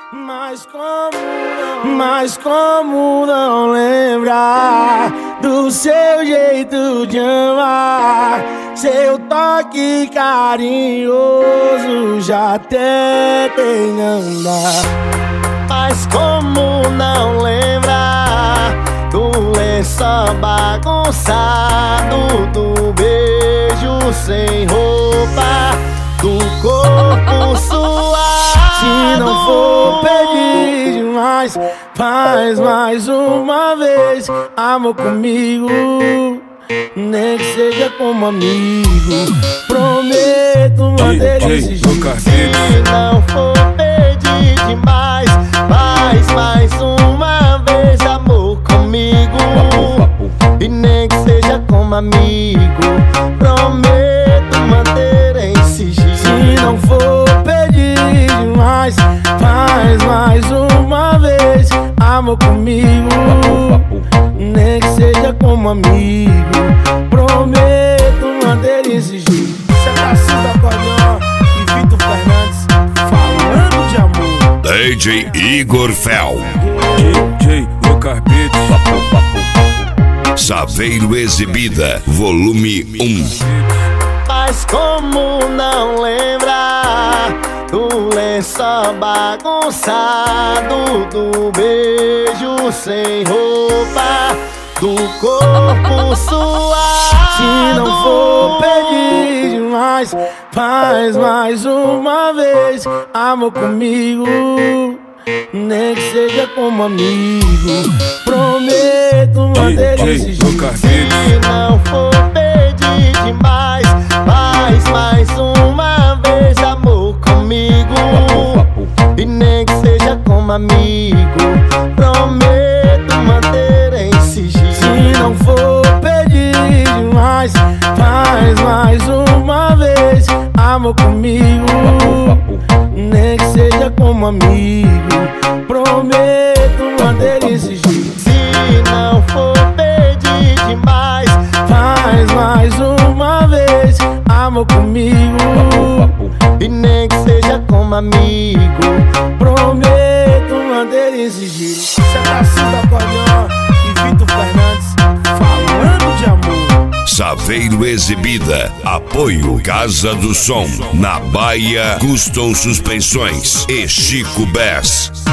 Mas como não lembrar do seu jeito de amar, seu toque carinhoso já até tem andar. Mas como não lembrar do lençol bagunçado, do beijo sem roupa, do corpo suado. Se não for pedir demais, faz mais uma vez amor comigo, nem que seja como amigo. Prometo manter esse jeito. Se não for pedir demais, faz mais uma vez amor comigo, e nem que seja como amigo. Prometo manter esse jeito. Se não for pedir demais, faz mais uma vez amor comigo, nem que seja como amigo. Prometo manter esse jeito. Cê tá sendo acordeão e Vitor Fernandes falando de amor. DJ Igor Fel, DJ Lucas Beats, Saveiro Exibida, volume 1. Mas como não lembrar do lençol bagunçado, do beijo sem roupa, do corpo suado. Se não for pedir demais, faz mais uma vez amor comigo, nem que seja como amigo. Prometo manter esse jeito. Se não for pedir demais, faz mais uma vez amor comigo, e nem que seja como amigo. Prometo manter esse jeito. Se não for pedir demais, faz mais uma vez amor comigo, nem que seja como amigo. Prometo manter esse jeito. Se não for pedir demais, faz mais uma vez amor comigo, e nem que seja como amigo. Prometo manter esse jeito. Cê tá sendo acordeão e Vitor Fernandes falando de amor. Saveiro Exibida, apoio Casa do Som, na Baia, Custom Suspensões e Chico Bess.